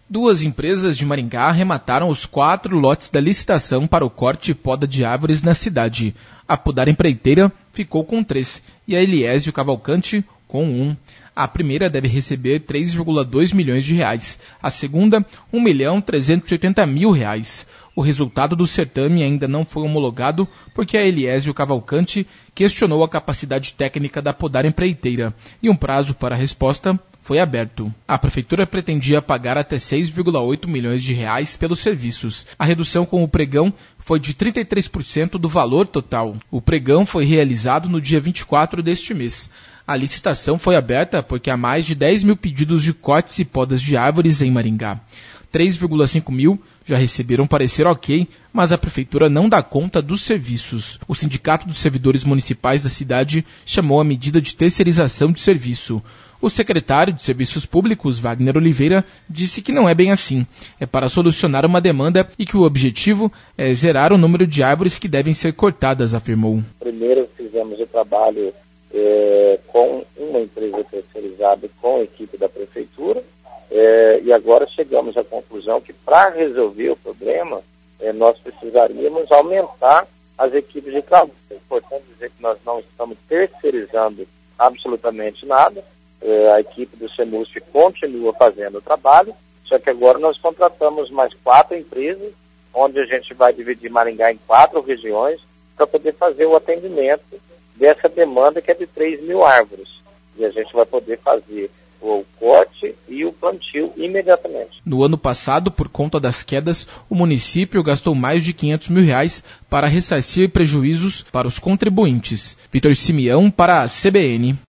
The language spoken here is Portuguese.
Duas empresas de Maringá arremataram os 4 lotes da licitação para o corte e poda de árvores na cidade. A Podar Empreiteira ficou com 3 e a Eliésio Cavalcante com 1. A primeira deve receber 3,2 milhões de reais, a segunda, 1.380.000 reais. O resultado do certame ainda não foi homologado porque a Eliésio Cavalcante questionou a capacidade técnica da Podar Empreiteira e um prazo para a resposta foi aberto. A prefeitura pretendia pagar até 6,8 milhões de reais pelos serviços. A redução com o pregão foi de 33% do valor total. O pregão foi realizado no dia 24 deste mês. A licitação foi aberta porque há mais de 10 mil pedidos de cortes e podas de árvores em Maringá. 3,5 mil já receberam parecer ok, mas a prefeitura não dá conta dos serviços. O Sindicato dos Servidores Municipais da cidade chamou a medida de terceirização de serviço. O secretário de Serviços Públicos, Wagner Oliveira, disse que não é bem assim. É para solucionar uma demanda e que o objetivo é zerar o número de árvores que devem ser cortadas, afirmou. Primeiro fizemos o trabalho com uma empresa terceirizada, com a equipe da prefeitura, e agora chegamos à conclusão que para resolver o problema, nós precisaríamos aumentar as equipes de trabalho. É importante dizer que nós não estamos terceirizando absolutamente nada. A equipe do CEMUSP continua fazendo o trabalho, só que agora nós contratamos mais 4 empresas, onde a gente vai dividir Maringá em 4 regiões, para poder fazer o atendimento dessa demanda que é de 3 mil árvores. E a gente vai poder fazer o corte e o plantio imediatamente. No ano passado, por conta das quedas, o município gastou mais de 500 mil reais para ressarcir prejuízos para os contribuintes. Vitor Simeão para a CBN.